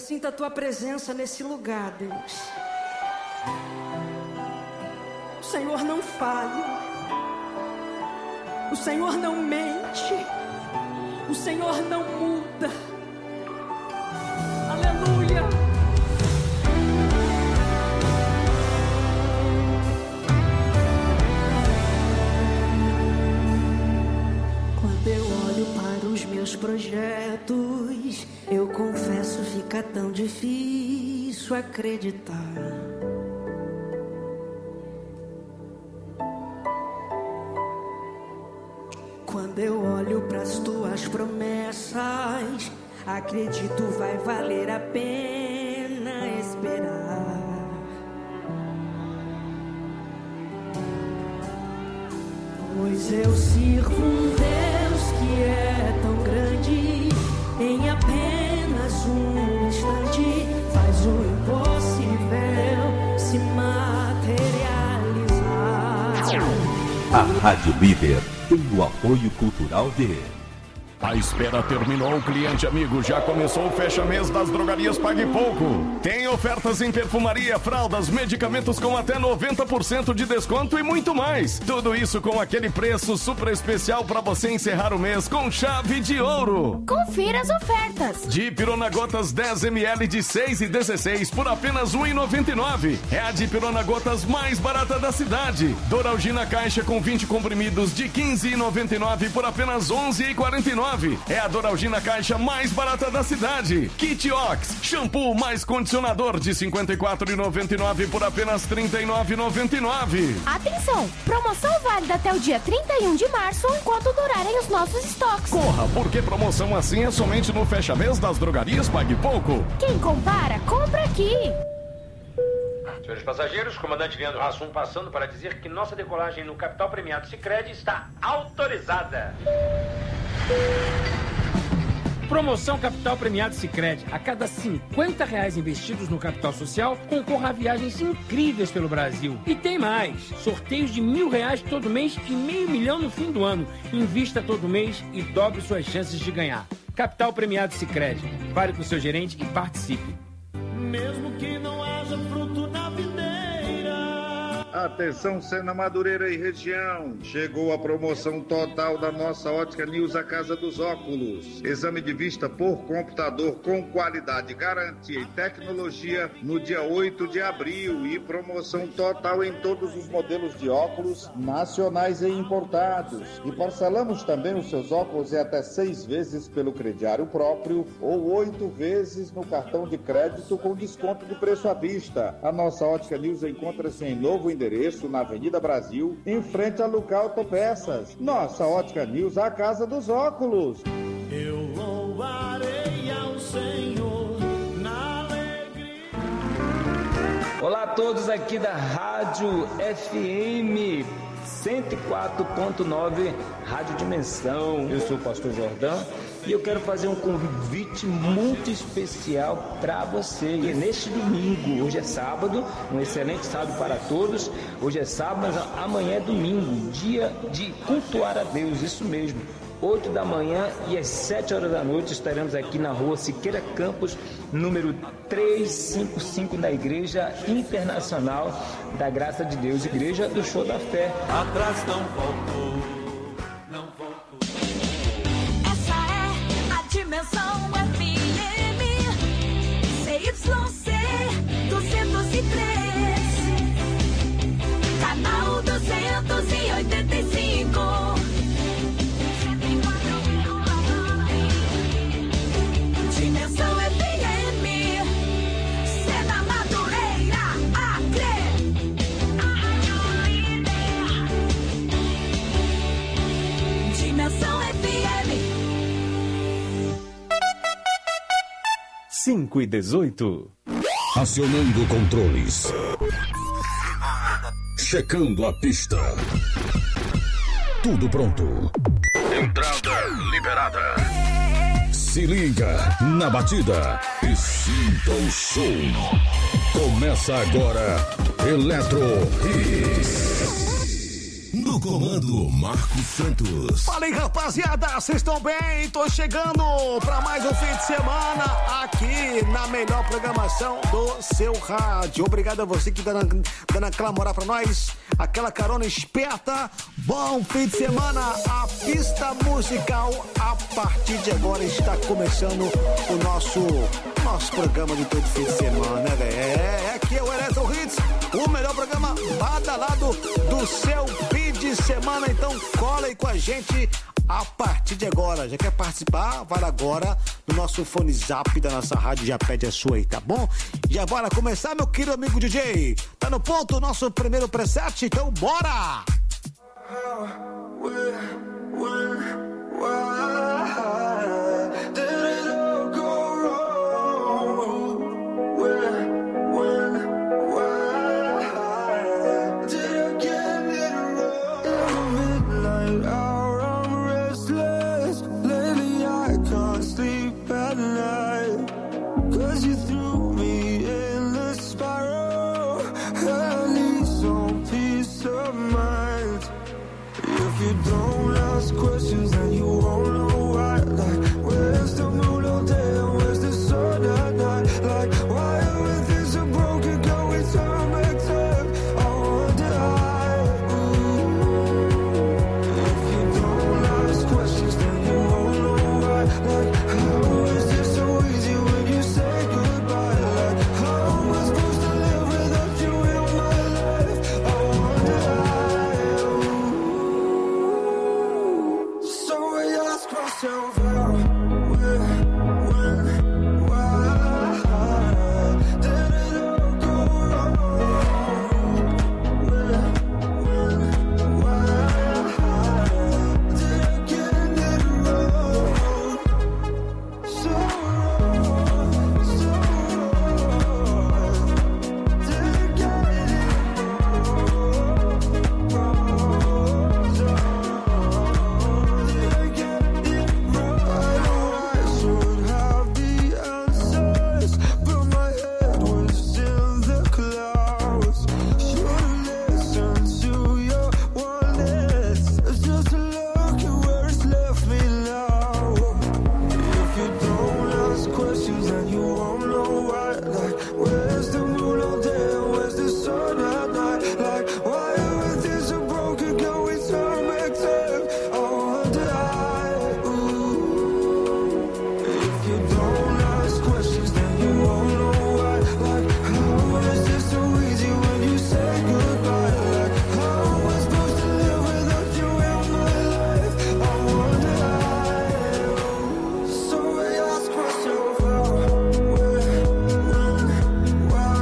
sinto a tua presença nesse lugar, Deus. O Senhor não falha. O Senhor não mente. O Senhor não muda. Aleluia. Quando eu olho para os meus projetos, eu confesso, fica tão difícil acreditar. Quando eu olho pras tuas promessas, acredito vai valer a pena esperar. Pois eu sirvo um Deus que é tão grande, em apenas um instante faz o impossível se materializar. A Rádio Líder tem o apoio cultural de... A espera terminou, cliente amigo. Já começou o fecha-mês das drogarias Pague Pouco. Tem ofertas em perfumaria, fraldas, medicamentos com até 90% de desconto e muito mais. Tudo isso com aquele preço super especial para você encerrar o mês com chave de ouro. Confira as ofertas. Dipirona Gotas 10 ml de 6,16 por apenas R$ 1,99. É a Dipirona Gotas mais barata da cidade. Doralgina Caixa com 20 comprimidos de R$ 15,99 por apenas R$ 11,49. É a Doralgina Caixa mais barata da cidade. Kit Ox, shampoo mais condicionador de R$ 54,99 por apenas R$ 39,99. Atenção, promoção válida até o dia 31 de março, enquanto durarem os nossos estoques. Corra, porque promoção assim é somente no fecha-mês das drogarias Pague Pouco. Quem compara, compra aqui. Senhores passageiros, comandante Leandro Hassum passando para dizer que nossa decolagem no Capital Premiado Sicredi está autorizada. Promoção Capital Premiado Sicredi. A cada R$50 investidos no capital social, concorra a viagens incríveis pelo Brasil. E tem mais. Sorteios de R$1.000 todo mês e R$500 mil no fim do ano. Invista todo mês e dobre suas chances de ganhar. Capital Premiado Sicredi. Fale com o seu gerente e participe. Mesmo que não haja fruto na videira. Atenção, Sena Madureira e região. Chegou a promoção total da nossa Ótica News, a Casa dos Óculos. Exame de vista por computador com qualidade, garantia e tecnologia no dia 8 de abril. E promoção total em todos os modelos de óculos nacionais e importados. E parcelamos também os seus óculos em até 6 vezes pelo crediário próprio ou 8 vezes no cartão de crédito com desconto de preço à vista. A nossa Ótica News encontra-se em novo endereço na Avenida Brasil, em frente a Luca Autopeças. Nossa Ótica News, a Casa dos Óculos. Eu louvarei ao Senhor na alegria. Olá a todos aqui da Rádio FM 104.9 Rádio Dimensão. Eu sou o pastor Jordão e eu quero fazer um convite muito especial para você. E é neste domingo, hoje é sábado, um excelente sábado para todos. Hoje é sábado, mas amanhã é domingo, dia de cultuar a Deus, isso mesmo. 8 da manhã e às 7 horas da noite estaremos aqui na rua Siqueira Campos, número 355, na Igreja Internacional da Graça de Deus, Igreja do Show da Fé. Atrás não voltou, não voltou. Essa é a Dimensão FM, CYC 203, canal 285. Dimensão FM, Sena Madureira, Acre. Dimensão FM. 5:18. Acionando controles. Checando a pista. Tudo pronto. Entrada liberada. Se liga na batida e sinta o som. Começa agora Eletro Hits. No comando, Marcos Santos. Fala aí, rapaziada, vocês estão bem? Tô chegando pra mais um fim de semana aqui na melhor programação do seu rádio. Obrigado a você que tá dando aquela moral pra nós, aquela carona esperta. Bom fim de semana. A pista musical a partir de agora está começando o nosso programa de todo fim de semana, né, velho? Aqui é o Eletro Hits, o melhor programa badalado do seu fim de semana. Então cola aí com a gente a partir de agora. Já quer participar? Vai agora no nosso fone zap da nossa rádio, já pede a sua aí, tá bom? Já bora começar, meu querido amigo DJ. Tá no ponto o nosso primeiro preset, então bora! Questions and you won't know why. Like, where's the moon all day and where's the sun at night? Like, why everything's so broken? Can we turn back time? I wonder if you don't ask questions, then you won't know why. Like, how is it so easy when you say goodbye? Like, how am I supposed to live without you in my life? I wonder. So I ask myself how, where, when, why did it all go wrong? Where, when, why did I get it wrong? So wrong, so wrong. Did I get it wrong? Questions and you won't know why. Like, where's the moon all day and where's the sun at night? Like, why everything's so broken? Can we turn back time? I wonder if you don't ask questions, then you won't know why. Like, how is it so easy when you say goodbye? Like, how am I supposed to live without you in my life? I wonder. So I ask myself how, where, when, why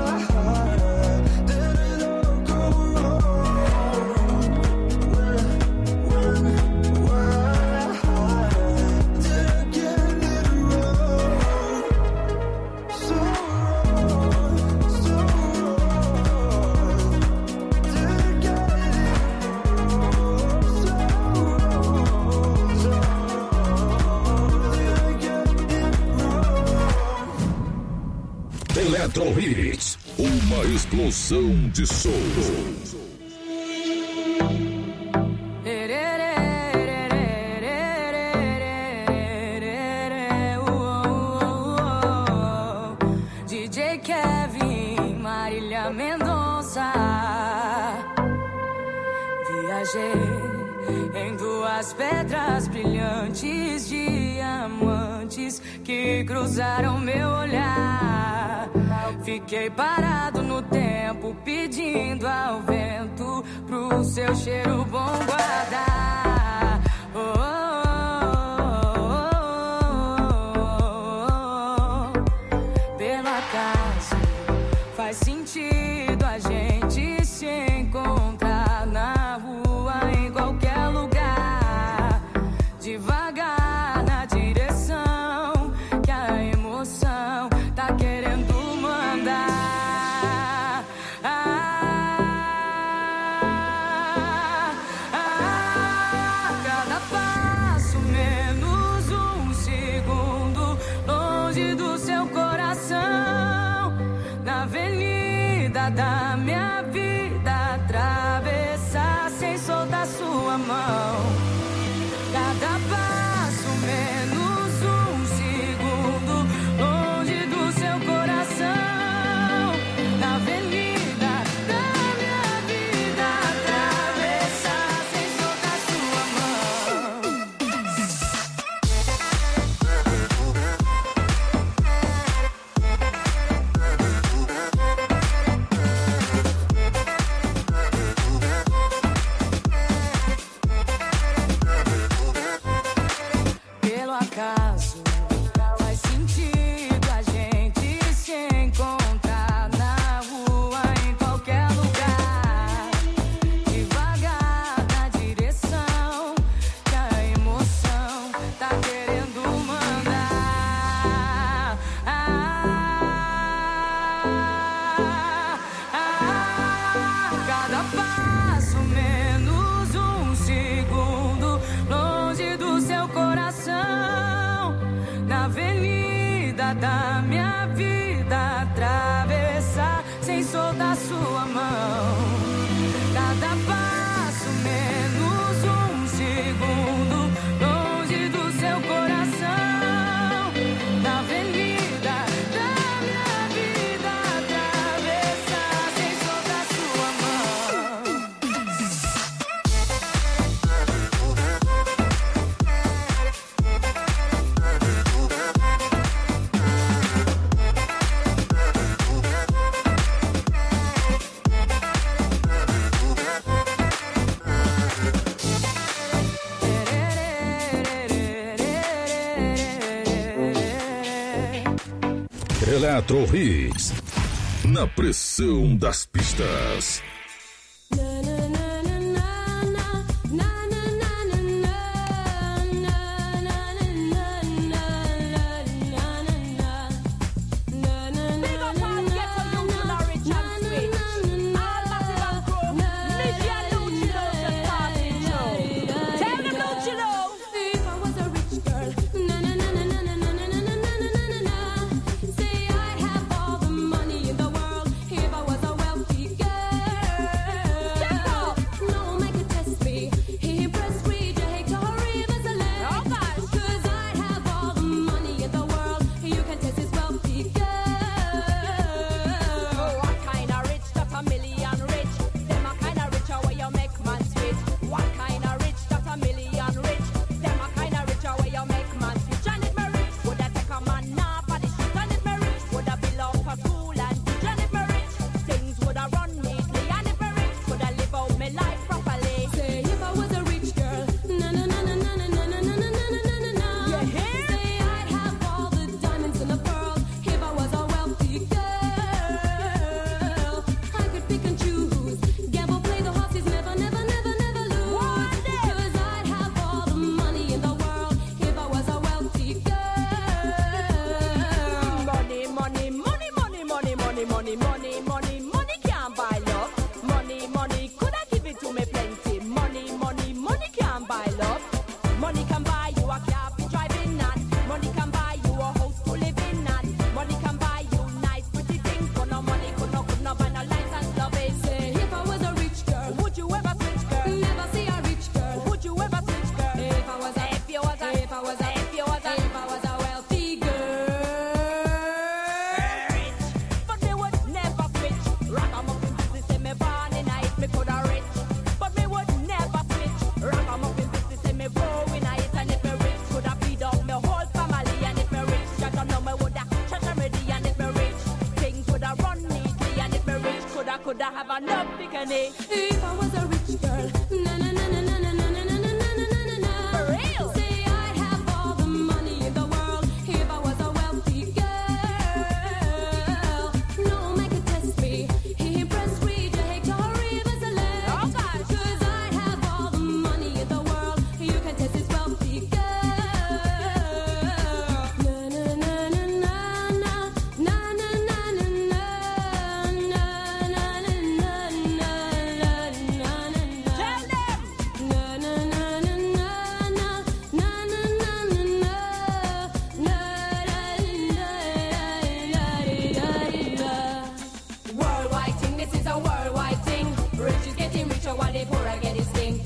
did it all go wrong? Where, when, why did I get it wrong? So wrong, so wrong. Did I get it wrong? So wrong, so did I get it wrong? Eletro Hits, uma explosão de som. DJ Kevin, Marília Mendonça. Viajei em duas pedras brilhantes, diamantes que cruzaram meu olhar. Fiquei parado no tempo, pedindo ao vento pro seu cheiro bom guardar. Oh, oh, oh, oh, oh. Pelo acaso faz sentido a gente se encontrar na rua, em qualquer lugar, devagar na direção que a emoção tá querendo mandar. Cada passo menos um segundo longe do seu coração, na avenida da minha vida, atravessar sem soltar sua mão. Cada passo menos um segundo longe do seu coração. Na avenida da minha vida, atravessar sem soltar sua mão. Pelo acaso faz sentido a gente se encontrar na rua, em qualquer lugar, devagar na direção que a emoção tá querendo mandar. Cada passo menos um segundo longe do seu coração. Na avenida da minha vida, atravessar sem soltar sua mão. Cada passo menos um segundo longe do seu coração. Na avenida da minha vida, atravessar sem soltar sua mão. Eletro Hits. Na pressão das pistas. Could I have enough bikini if I was a rich girl? Na na na na na na na na na na na na. For real? Say I'd have all the money in the world if I was a wealthy girl. No man could test me. He impressed me. You hate to hurry if it's a left. Oh gosh. 'Cause I'd have all the money in the world. You can test this wealthy girl. Na na na na na na na na na na. Worldwide thing, this is a worldwide thing. Rich is getting richer while the poor are getting sting.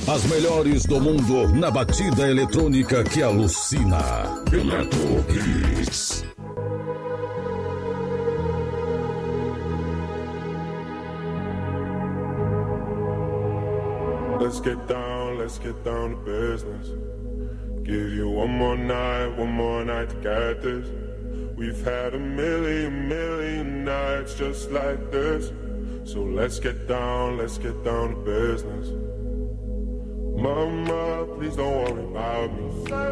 As melhores do mundo na batida eletrônica que alucina. Eletro Hits. Let's get down to business. Give you one more night to get this. We've had a million nights just like this. So let's get down to business. Mama, please don't worry about me.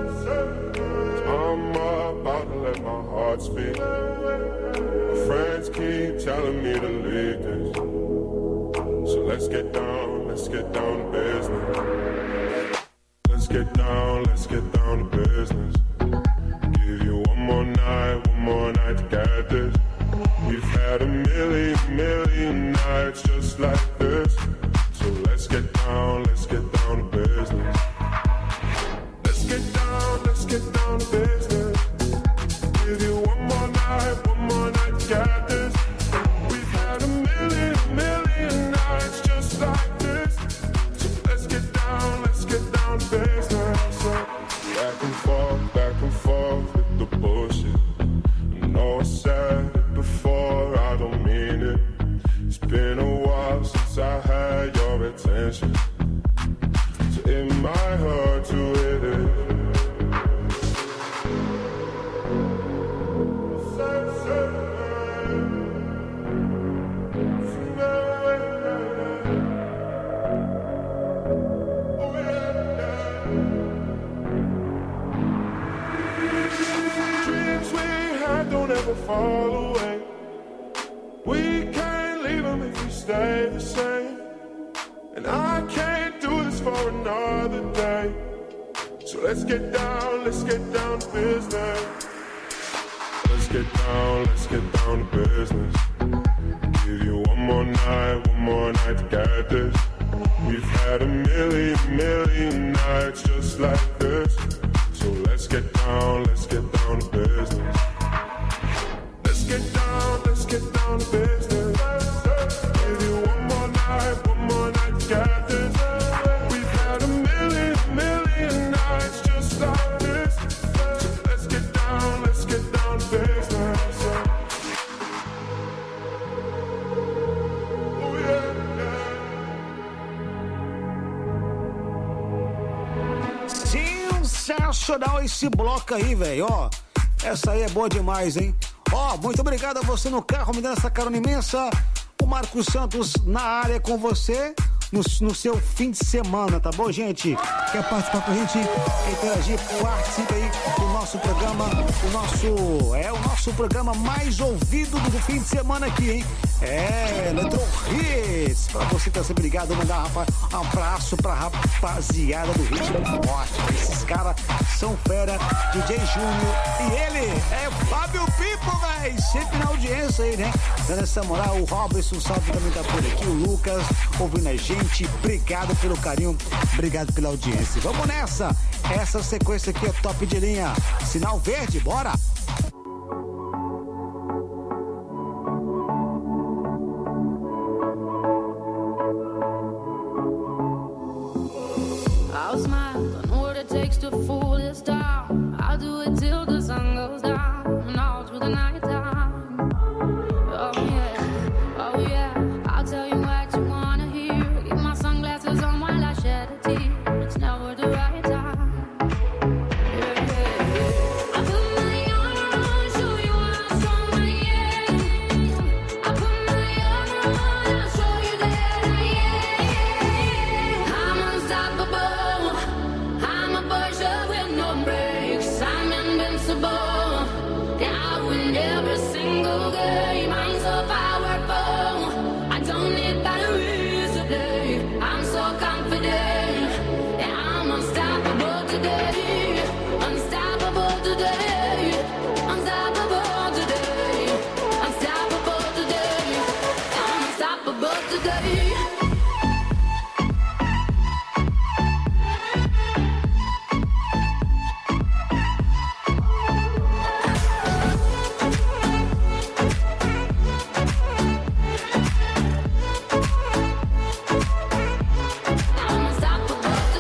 I'm about to let my heart speak. My friends keep telling me to leave this. So let's get down to business. Let's get down to business. Give you one more night to get this. We've had a million nights just like this. So let's get down to business. Let's get down to business. Give you one more night to get this. We've had a million nights just like this. So let's get down to business. Back and forth with the bullshit. I know I said it before, I don't mean it. It's been a while since I had your attention. So it might hurt to hit it. Dreams we had don't ever fall away. We can't leave them if we stay the same. And I can't do this for another day. So let's get down to business. Let's get down to business. Give you one more night to get this. We've had a million nights just like this. So let's get down to business. Let's get down to business. Give you one more night to get this. We've had a million nights just like this. So let's get down to business. Oh yeah. Sensacional esse bloco aí, velho, ó. Essa aí é boa demais, hein? Ó, muito obrigado a você no carro, me dando essa carona imensa. O Marcos Santos na área com você no seu fim de semana, tá bom, gente? Quer participar com a gente? Quer interagir? Participe aí do nosso programa, o nosso programa mais ouvido do fim de semana aqui, hein? Eletro Hits. Pra você que tá sempre ligado, mandar um abraço pra rapaziada do Ritmo Forte. Esses caras são fera, DJ Júnior e ele é Fábio Pipo, velho. Sempre na audiência aí, né? Dando essa moral, o Robson Salve também tá por aqui, o Lucas ouvindo a gente. Obrigado pelo carinho, obrigado pela audiência. Vamos nessa! Essa sequência aqui é top de linha. Sinal verde, bora! I'll smile, I know what it takes to fool this town. I'll do it till the sun goes down and all through the night time. Oh yeah, I'll tell you what you wanna hear. Keep my sunglasses on while I shed a tear. It's never the right time. I put my armor on, show you how strong I am. I put my armor on, I'll show you that I am. I'm unstoppable. I'm a pusher with no brakes. I'm invincible. Yeah, I win every single game. I'm so powerful. I don't need batteries to play. I'm so confident. Yeah, I'm unstoppable today. Unstoppable today. Unstoppable today. Unstoppable today. I'm unstoppable today. I'm unstoppable.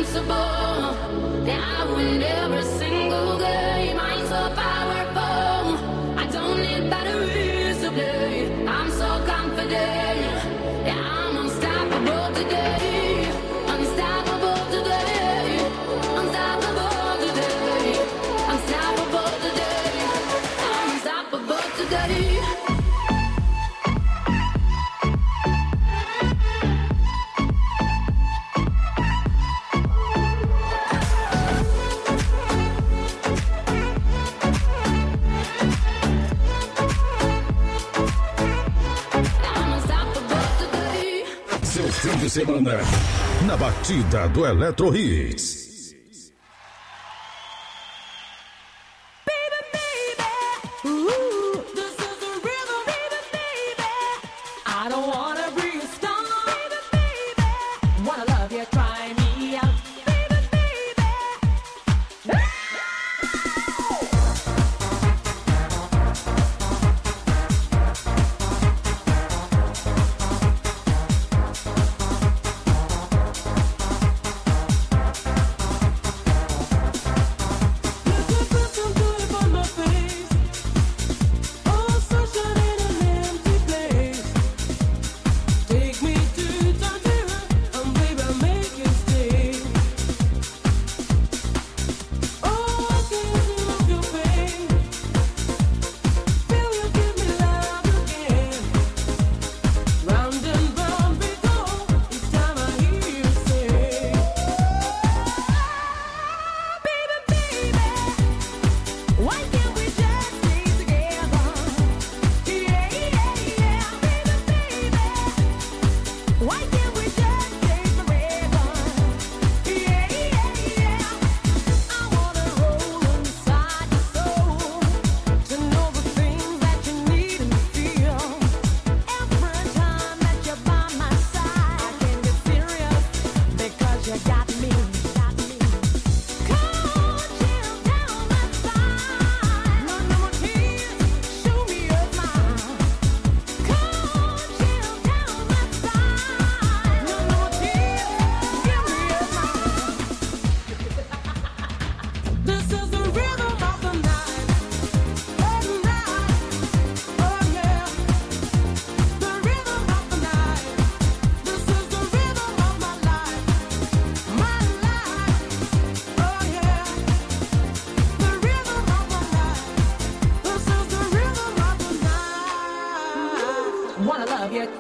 invincible. Yeah, I win every single game. I'm so powerful. I don't need batteries to play. I'm so confident. Yeah, I'm unstoppable today. Unstoppable today. Unstoppable today. Unstoppable today. I'm unstoppable today. Seu fim de semana na batida do Eletro Hits. I don't wanna be a star, baby. Wanna love you, try me out, baby. Why can't we just stay together? Yeah, yeah, yeah, baby, baby. Why can't we just stay forever? Yeah, yeah, yeah. I wanna roll inside your soul to know the things that you need and feel. Every time that you're by my side, I can get serious because you got me. This is the rhythm of the night, oh yeah. The rhythm of the night. This is the rhythm of my life, oh yeah. The rhythm of my life. This is the rhythm of the night. Wanna love you,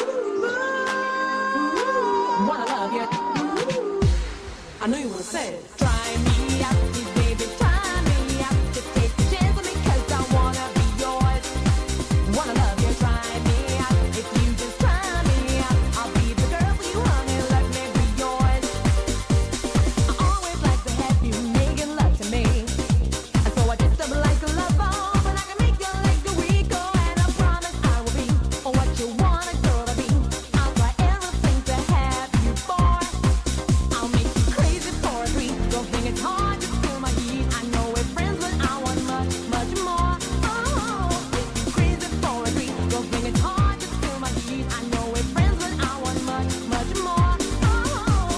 wanna love you. I know you wanna say it. Try me out, please, baby, try me out. Just take a chance with me, 'cause I wanna be yours. Wanna love you, try me out. If you just try me out, I'll be the girl for you, honey, let me be yours. I always like to have you making love to me. And so I just up like a love bomb, and I can make your legs go weaker. And I promise I will be what you want a girl to be. I'll try everything to have you for. I'll make you crazy for a treat. Don't think it's hard to feel my heat. I know we're friends, but I want much, much more. Oh, make you crazy for a treat. Don't think it's hard to feel my heat. I know we're friends, but I want much, much more. Oh,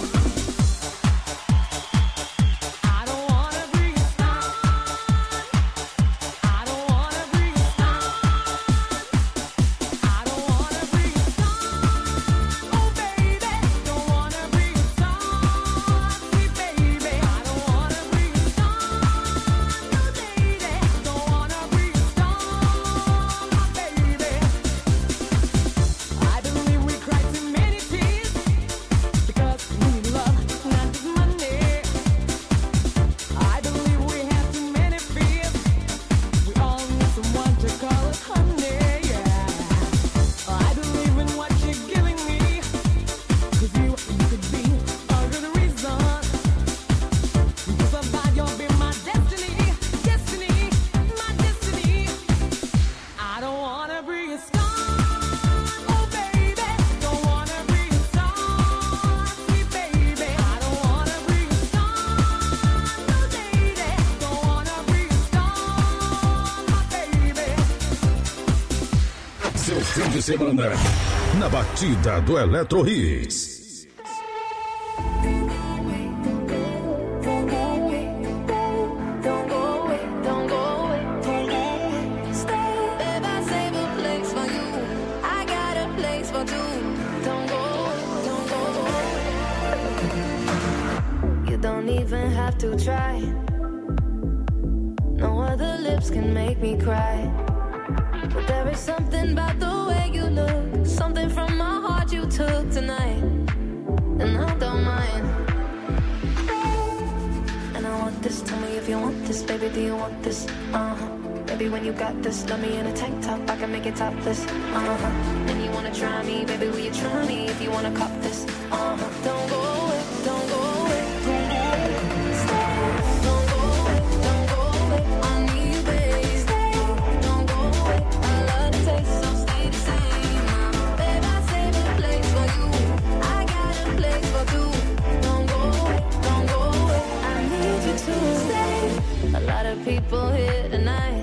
I don't wanna be a star. I don't wanna be a star. I don't wanna be a star. Oh baby, don't wanna be a star. Sweet baby, I don't wanna be a star. No lady, don't wanna be a star. My baby, I believe we cried too many tears because we need love, not just money. I believe we have too many fears. We all need someone to call us honey, yeah. I believe in what you're giving me, 'cause you could be a good reason. Because of that, you'll be my destiny, destiny, my destiny. I don't wanna be a star, oh baby, don't wanna be a star, sweet baby. I don't wanna be a star, no lady, don't wanna be a star, my baby. Seu fim de semana na batida do Eletro Hits. don't even have to try. No other lips can make me cry. But there is something about the way you look, something from my heart you took tonight, and I don't mind. And I want this, tell me if you want this, baby, do you want this? Baby, when you got this, love me in a tank top, I can make it topless. And you wanna try me, baby, will you try me if you wanna cop this? Don't go away, don't go away, don't go away. Stay, don't go away, don't go away. I need you, baby. Stay, don't go away. I love the taste, so stay the same. Babe, I save a place for you. I got a place for two. Don't go away, don't go away. I need you to stay. A lot of people here tonight,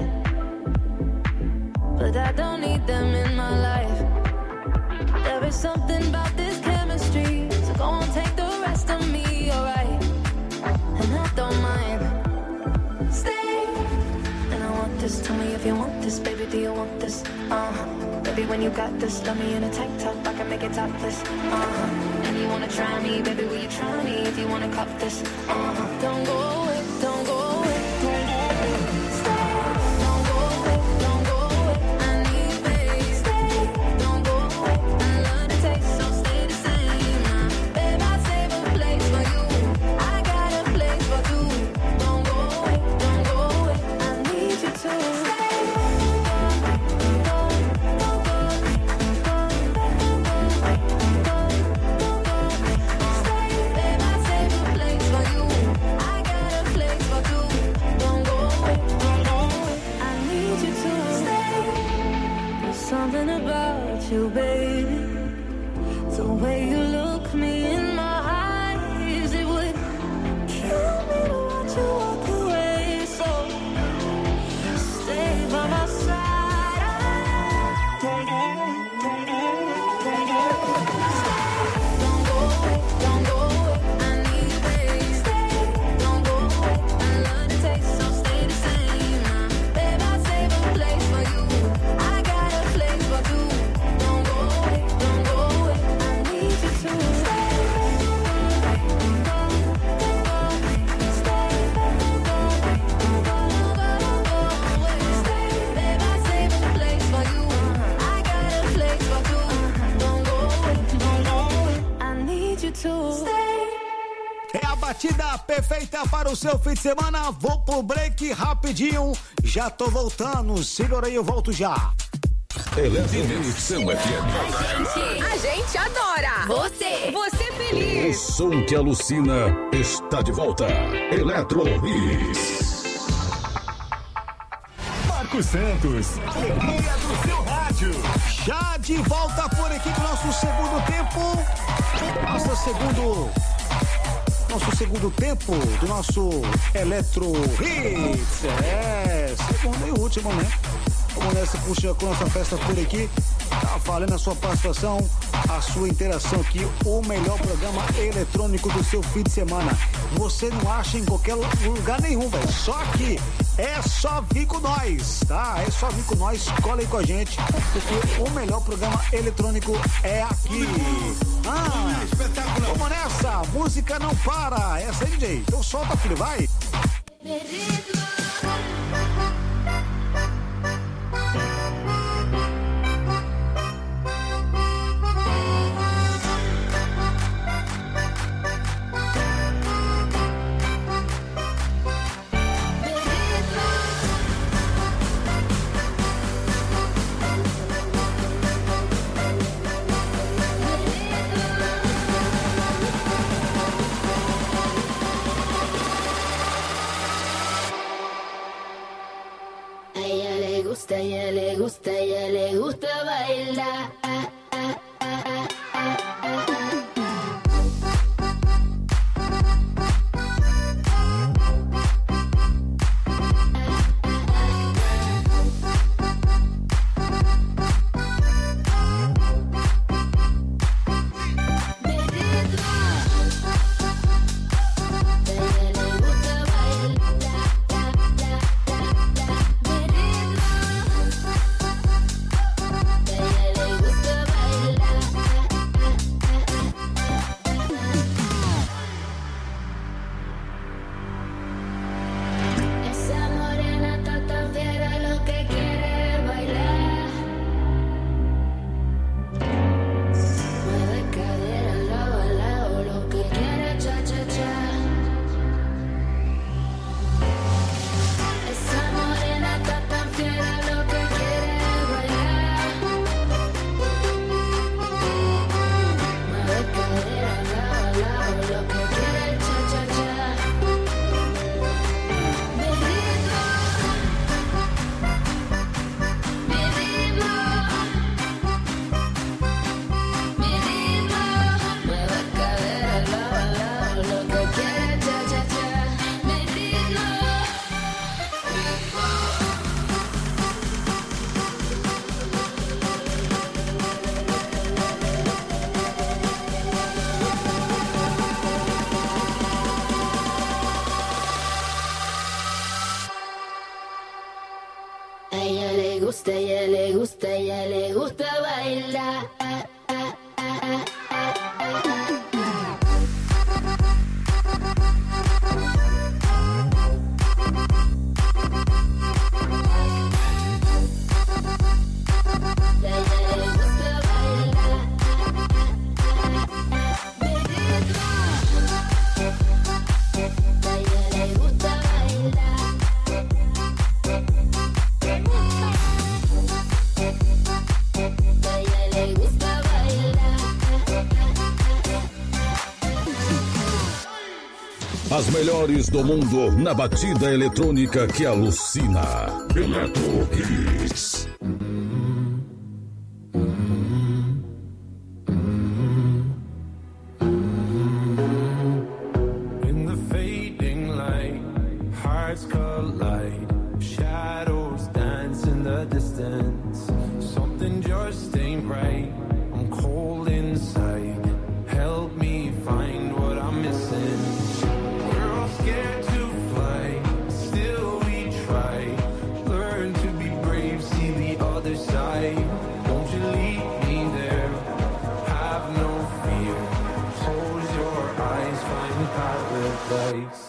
but I don't need them in my life. There is something about this chemistry, so go on, take the rest of me, alright? And I don't mind. Stay. And I want this, tell me if you want this, baby, do you want this? Baby, when you got this, love me in a tank top, I can make it topless. And you wanna try me, baby, will you try me if you wanna cop this? Don't go away, don't go away, don't go away. Stay. Don't go away, don't go away. I need you, baby. Stay. Don't go away. I love the taste, so stay the same. Babe, I save a place for you. I got a place for two. Don't go away, don't go away. I need you to stay. Something about you, baby. The way you look me in my eyes, it would kill me to watch you walk away. So stay by my side. Don't go away, don't go away. Don't go away, don't go away. I need you, baby. Stay. Don't go away. I love the taste, so stay the same. Babe, I save a place for you. I got a place for two. Don't go away, don't go away. I need you to stay. Babe, I save a place for you. I got a place for two. Don't go away, don't go away. I need you to stay. É a batida perfeita para o seu fim de semana. Vou pro break rapidinho. Já tô voltando. Segura aí, eu volto já. Conexão FM. A gente adora. Você O feliz. som que alucina está de volta. Eletro Hits. Marcos Santos, alegria do seu rádio. Já de volta por aqui com o nosso segundo tempo. Nosso segundo tempo do nosso Eletro Hits. Segundo e último, né? Vamos nessa, puxa com nossa festa por aqui. Tá valendo a sua participação, a sua interação aqui, o melhor programa eletrônico do seu fim de semana. Você não acha em qualquer lugar nenhum, velho. Só aqui. É só vir com nós, tá? É só vir com nós, cola aí com a gente, porque o melhor programa eletrônico é aqui. Vamos nessa, música não para. Essa aí, DJ. Então solta, filho, vai. ella le gusta bailar. As melhores do mundo na batida eletrônica que alucina. Eletro Hits. In the fading light, hearts collide, shadows dance in the distance. Something just ain't right. I'm cold inside. Help me find what I'm missing. We're all scared to fly, still we try. Learn to be brave, see the other side. Won't you lead me there? Have no fear. Close your eyes, find paradise.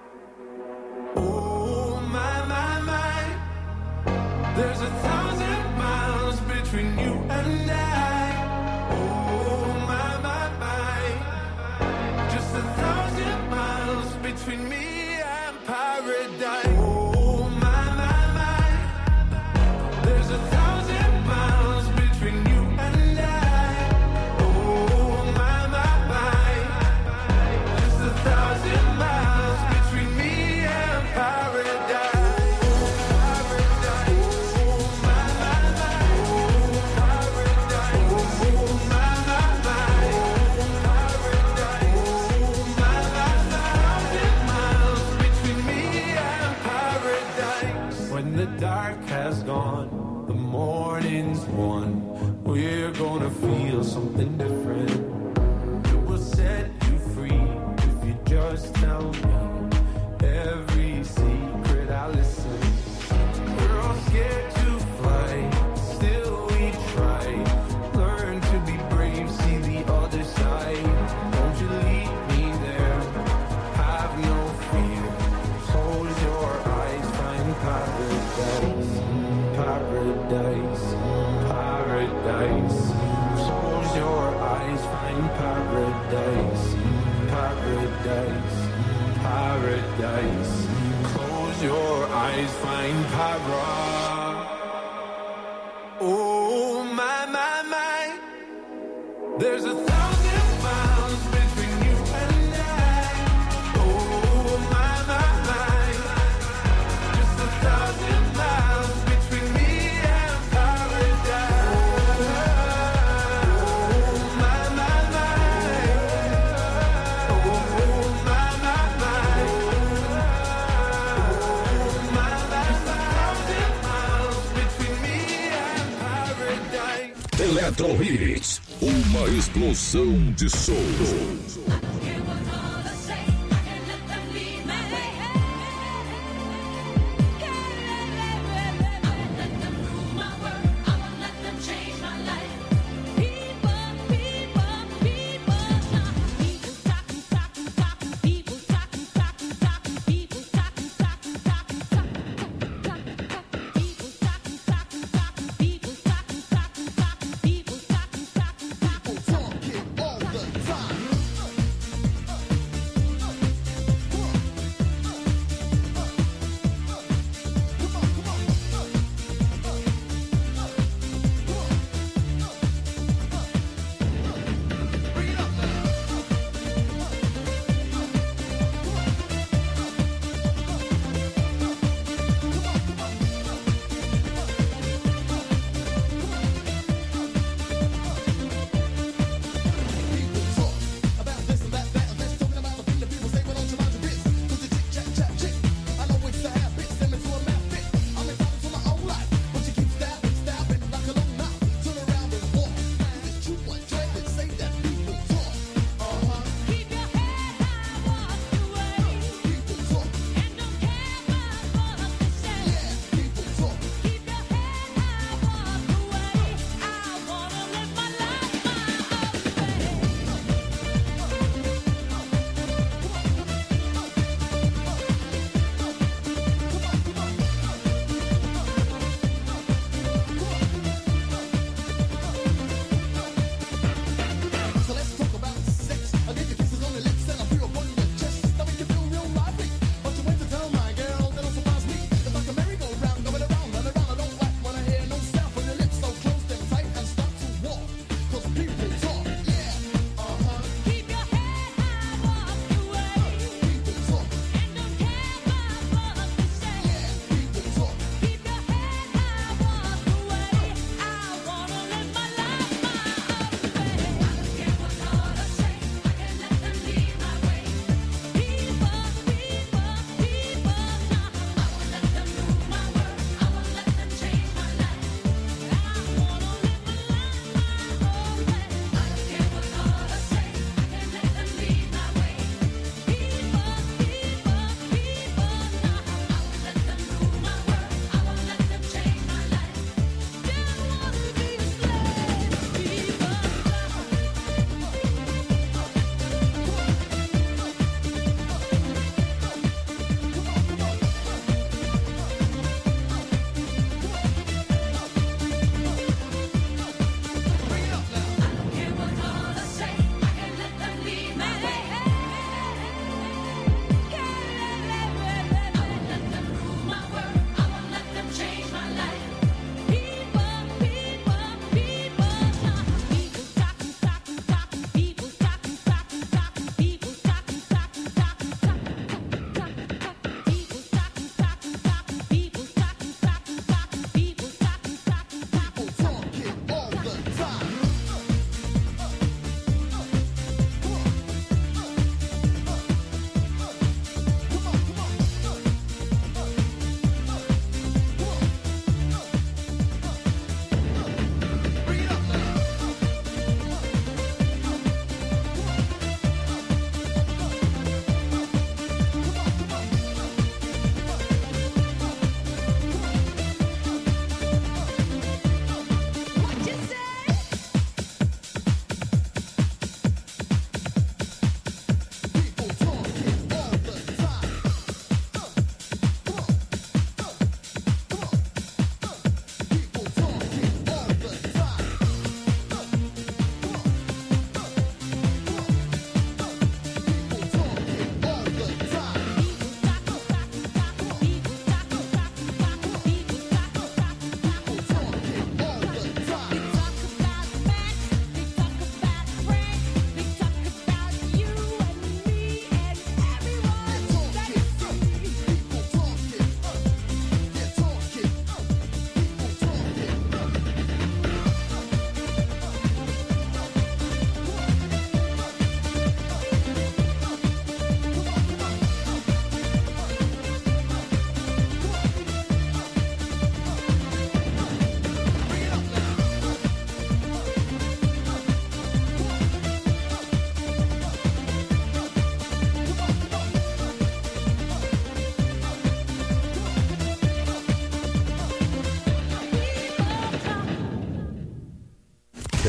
Oh my, my, my. There's 1,000 miles between you and I. Oh my, my, my. Just 1,000 miles between me and paradise. Oh my, my, my. There's 1,000 miles between you and I. Oh my, my, my. Just 1,000 miles between me and paradise. When the dark has gone, the morning's won. We're gonna feel something different. It will set you free if you just tell me every secret I listen. We're all scared to fly, still we try. Learn to be brave, see the other side. Won't you lead me there? Have no fear. Close your eyes, find paradise. Paradise, paradise. Close your eyes, find paradise. Paradise, paradise. Close your eyes, find paradise. Oh my, my, my. There's 1,000 miles between you and I. Oh my, my, my. Just 1,000 miles between me and paradise. Oh my, my, my. Oh my, my, my. Oh my, my, 1,000 miles between me and paradise. Eletro Hits. Uma explosão de som.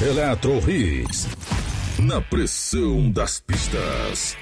Eletro Hits. Na pressão das pistas.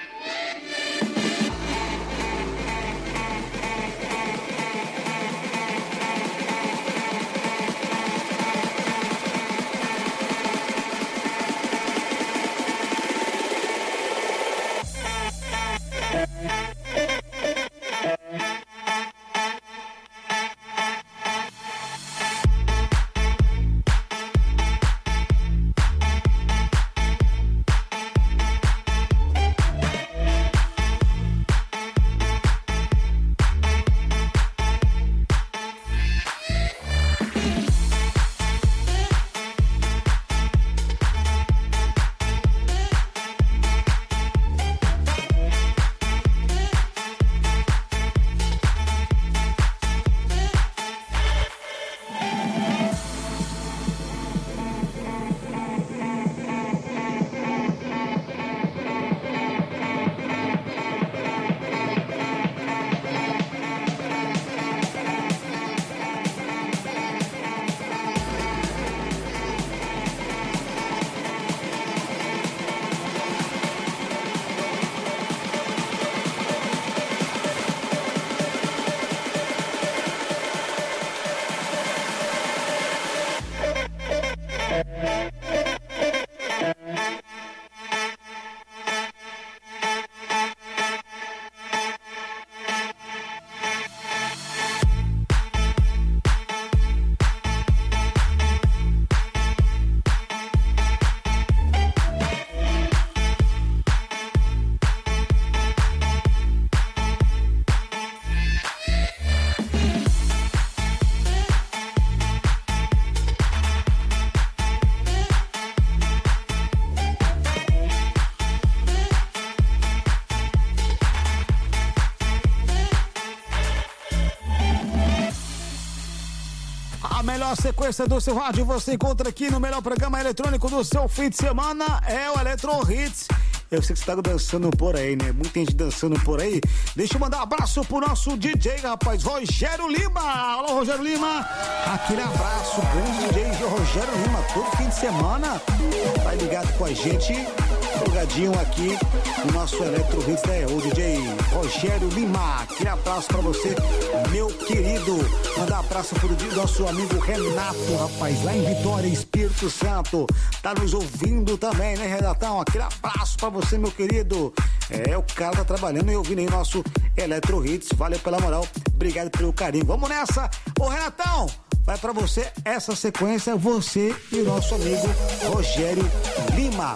Melhor sequência do seu rádio você encontra aqui no melhor programa eletrônico do seu fim de semana, é o Eletro Hits. Eu sei que você tá dançando por aí, né? Muita gente dançando por aí. Deixa eu mandar um abraço pro nosso DJ, rapaz, Rogério Lima. Alô, Rogério Lima. Aquele abraço, grande DJ Rogério Lima. Todo fim de semana tá ligado com a gente, plugadinho aqui no nosso Eletro Hits, né? O DJ Rogério Lima. Aquele abraço pra você, meu querido. Mandar um abraço pro nosso amigo Renato, rapaz, lá em Vitória, Espírito Santo. Tá nos ouvindo também, né, Renatão? Aquele abraço pra você, meu querido. É, o cara tá trabalhando e ouvindo aí nosso Eletro Hits. Valeu pela moral, obrigado pelo carinho. Vamos nessa. Ô, Renatão, vai pra você essa sequência, você e o nosso amigo Rogério Lima.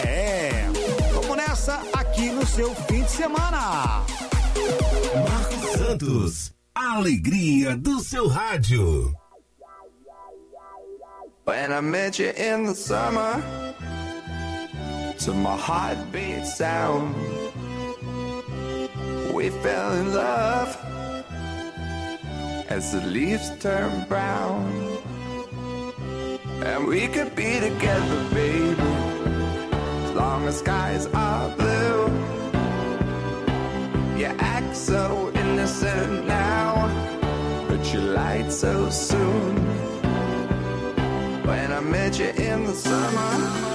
É, vamos nessa aqui no seu fim de semana. Marcos Santos, a alegria do seu rádio. When I met you in the summer, to my heartbeat sound, we fell in love as the leaves turn brown, and we could be together, baby, as long as skies are blue. You act so innocent now, but you lied so soon. When I met you in the summer,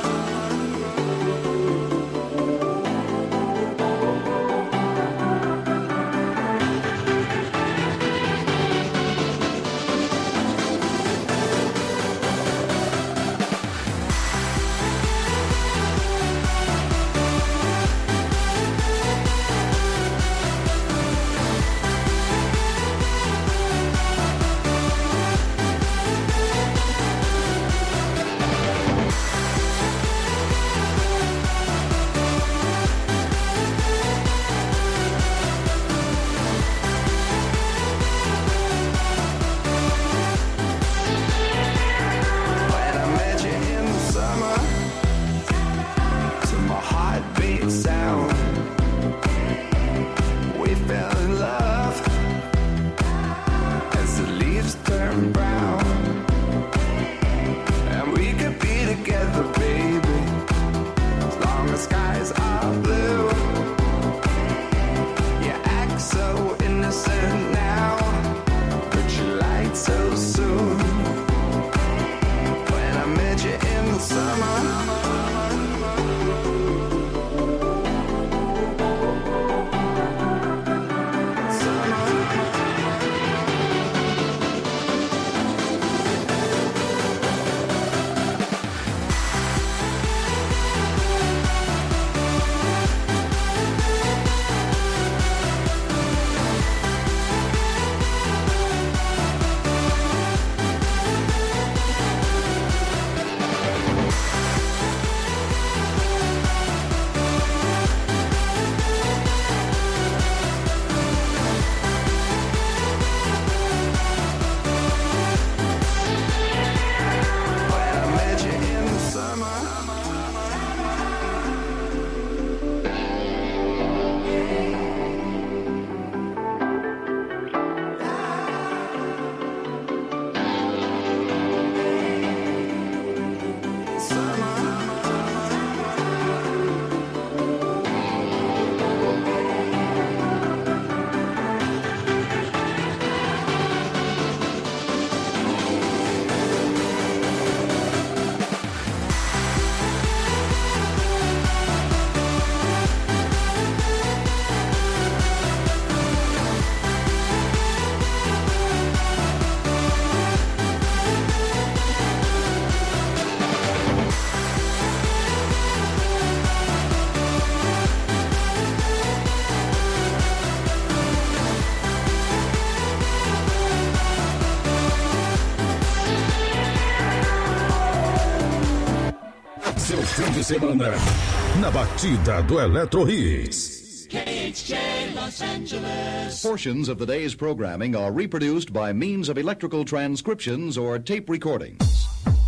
de semana na batida do Eletro Hits. KHJ Los Angeles. Portions of the day's programming are reproduced by means of electrical transcriptions or tape recordings.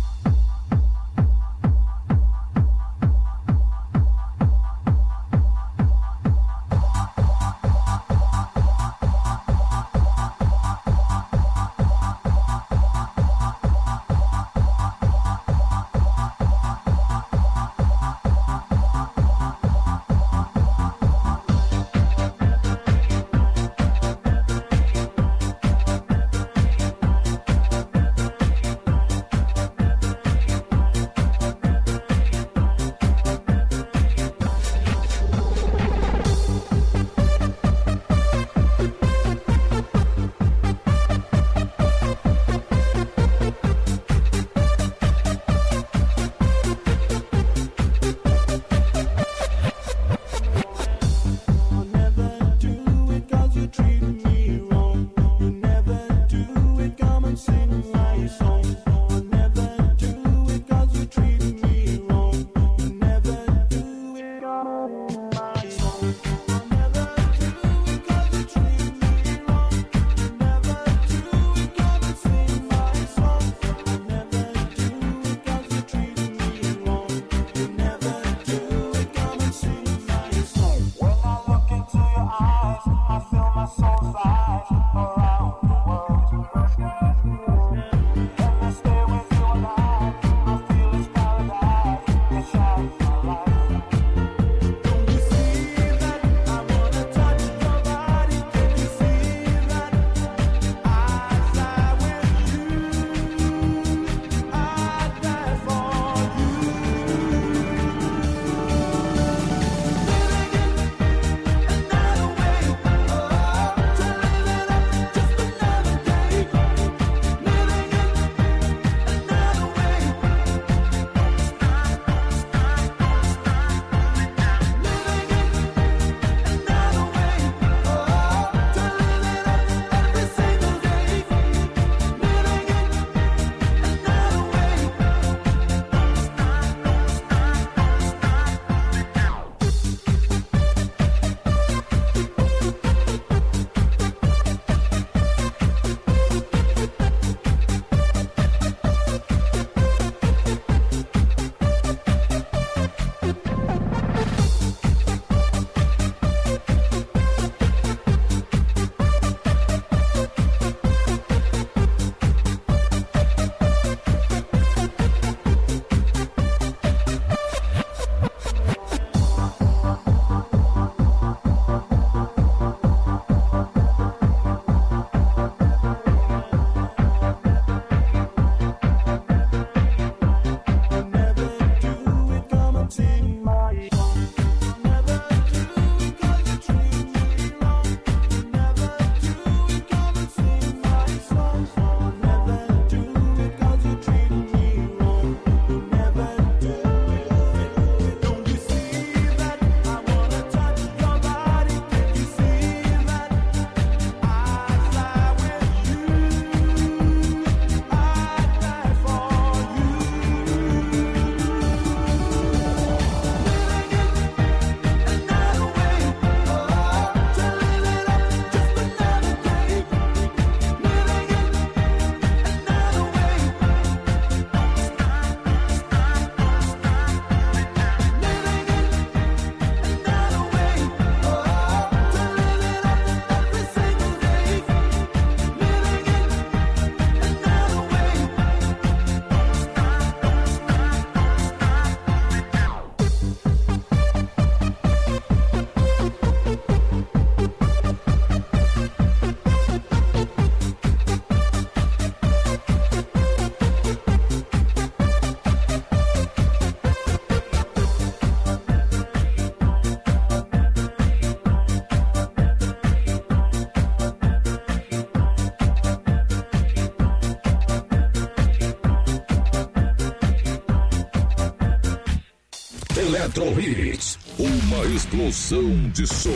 Eletro Hits, uma explosão de som.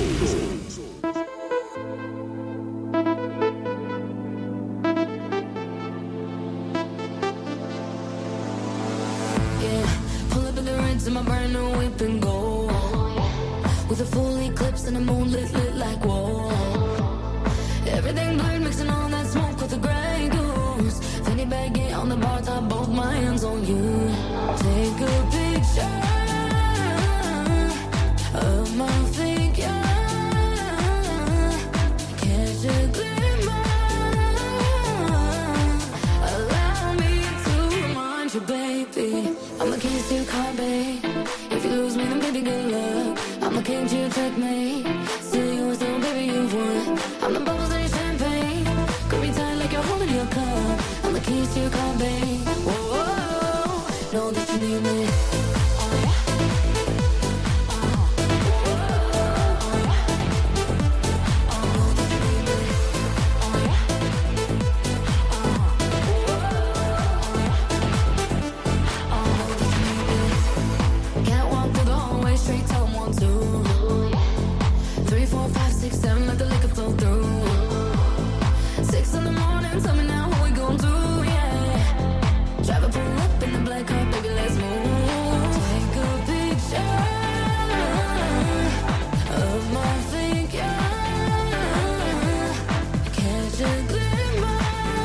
Pull up in the rinse in my brand new with a full eclipse and a moon lit like whoa. Everything blurred, mixing all that smoke with the Grey Goose. Fanny baggy on the bar top, both my hands on you. Take a picture of my figure. Catch a glimmer. Allow me to remind you, baby. I'm the keys to your car, babe. If you lose me, then baby, good luck. I'm the king to your checkmate. Still yours, though, baby, you've won. I'm the bubbles in your champagne. Grip me tight like you're holding your cup. I'm the keys to your car, babe. Whoa, whoa, whoa. Know that you need me. Can't walk through the hallway, straight to 1, 2. 3, 4, 5, 6, 7, let the liquor flow through. 6 in the morning, tell me now what we gon' do, yeah. Driver pull up in the black car, baby, let's move. Take a picture of my figure. Catch a glimmer.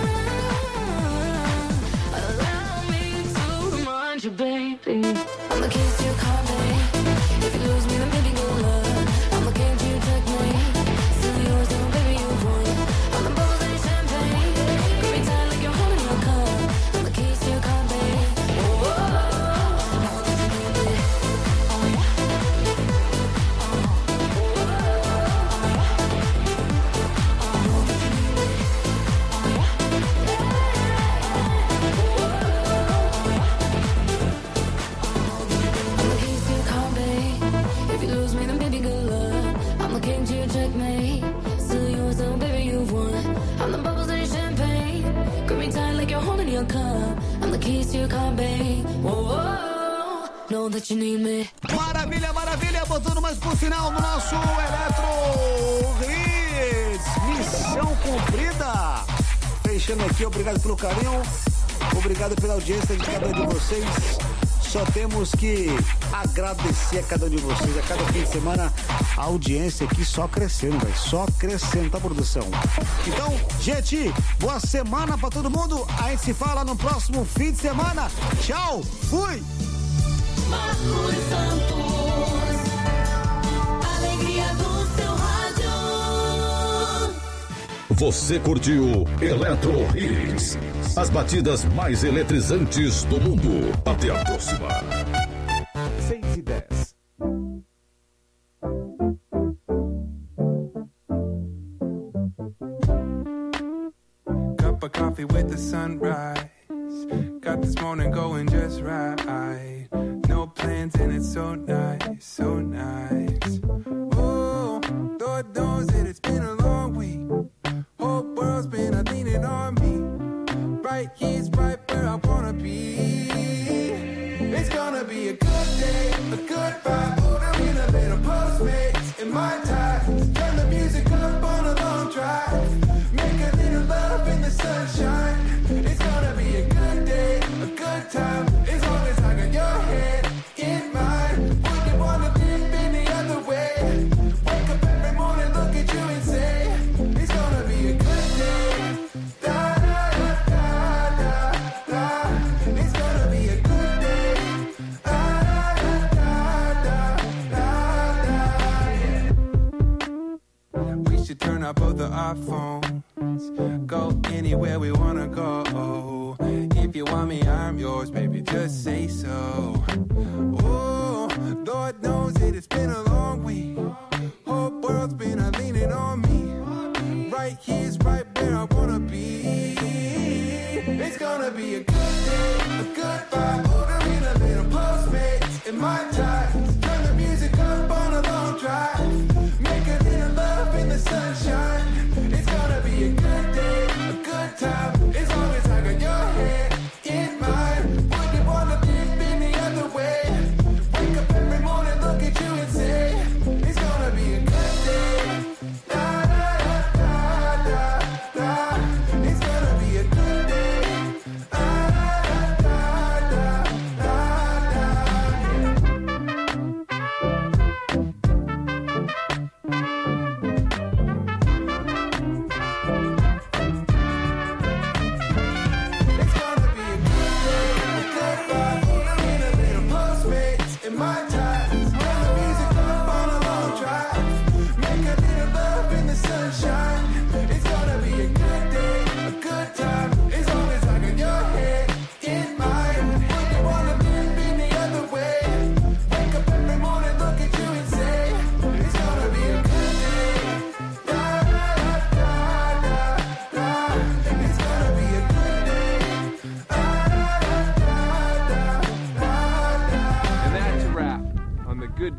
Allow me to remind you, baby. I'm the keys to your car, babe. If you lose me, then baby, good luck. I'm the king to your checkmate. Still yours, though, baby, you've won. I'm the bubbles in your champagne. Grip me tight like you're holding your cup. I'm the keys to your car, babe. Whoa, whoa, whoa. Know that you need me. I'm the keys to your car, babe. If you lose me, then baby, good luck. I'm the king to your checkmate. Still yours, though, baby, you've won. I'm the bubbles in your champagne. Grip me tight like you're holding your cup. I'm the keys to your car, babe. Whoa, whoa. Know that you need me. Maravilha, maravilha, botando mais pro final no nosso Eletro Hits. Missão cumprida. Fechando aqui, obrigado pelo carinho, obrigado pela audiência de cada um de vocês. Só temos que agradecer a cada um de vocês. A cada fim de semana, a audiência aqui só crescendo, velho. Só crescendo, tá, produção? Então, gente, boa semana pra todo mundo. A gente se fala no próximo fim de semana. Tchau, fui! Marcos Santos, alegria do seu rádio. Você curtiu Eletro Hits, as batidas mais eletrizantes do mundo. Até a próxima. 6:10. Cup of coffee with the sunrise. Got this morning going just right. No plans and it's so nice, so nice. Oh, Lord knows that it's been a long week. Whole world's been leaning on me. Right here's right where I wanna be. It's gonna be a good day, a good vibe. Ordering a little Postmates in my time. Turn the music up on a long drive. Make a little love in the sunshine. It's gonna be a good day, a good time. As long as I got your head in mine. Wouldn't wanna live any other way. Wake up every morning, look at you and say, it's gonna be a good day. Da da da da da da. It's gonna be a good day. Da da da da da da. We should turn up both of our phones. Go anywhere we wanna go. If you want me, I'm yours, baby, just say so. Oh, Lord knows that it's been a long week. Whole world's been leaning on me. Right here's right where I wanna be. It's gonna be a good day, a good vibe. Ordering a little Postmates in my time. Turn the music up on a long drive. Make a little love in the sunshine. It's gonna be a good day, a good time. As long as I got your head in mine. Wouldn't wanna live any other way. Wake up every morning, look at you and say,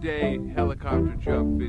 day helicopter jump video.